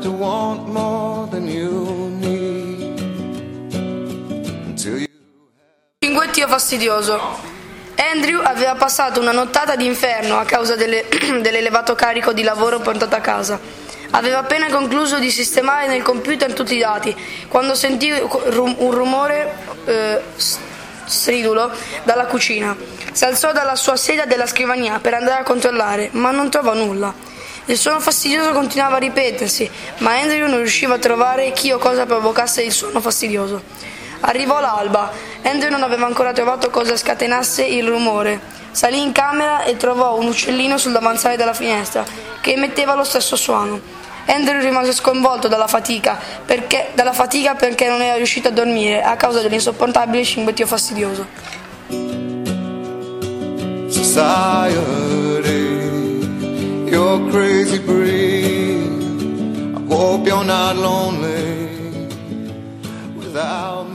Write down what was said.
to want more than you need until you... Cinguettio fastidioso. Andrew aveva passato una nottata d'inferno a causa dell'elevato carico di lavoro portato a casa. Aveva appena concluso di sistemare nel computer tutti i dati quando sentì un rumore stridulo dalla cucina. Si alzò dalla sua sedia della scrivania per andare a controllare, ma non trovò nulla. Il suono fastidioso continuava a ripetersi, ma Andrew non riusciva a trovare chi o cosa provocasse il suono fastidioso. Arrivò l'alba. Andrew non aveva ancora trovato cosa scatenasse il rumore. Salì in camera e trovò un uccellino sul davanzale della finestra che emetteva lo stesso suono. Andrew rimase sconvolto dalla fatica perché non era riuscito a dormire a causa dell'insopportabile cinguettio fastidioso. Society, you're crazy breed. I hope you're not lonely without